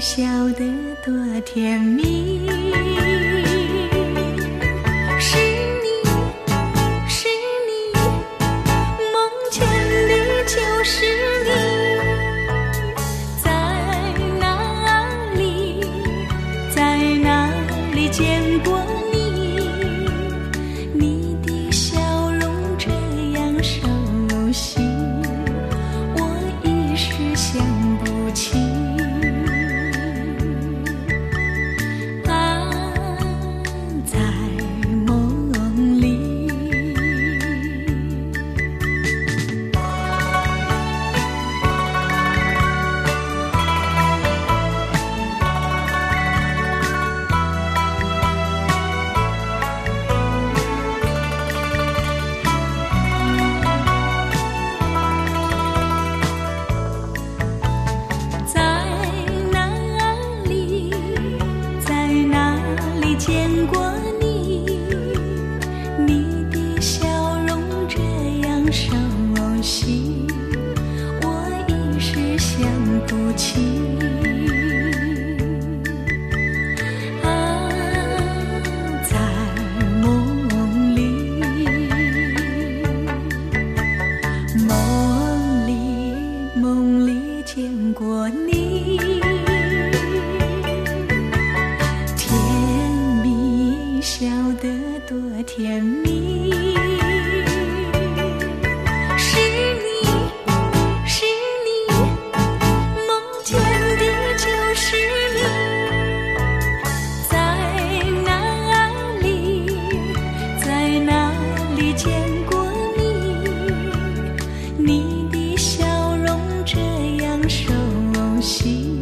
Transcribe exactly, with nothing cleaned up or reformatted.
笑得多甜蜜。是你，是你，梦见的就是你。在哪里，在哪里见过你？你的笑容这样熟悉，我一时想不起。见过你，你的笑容这样熟悉，我一时想不起。啊，在梦里，梦里，梦里见过你。笑得多甜蜜。是你，是你，梦见的就是你。在哪里，在哪里见过你？你的笑容这样熟悉。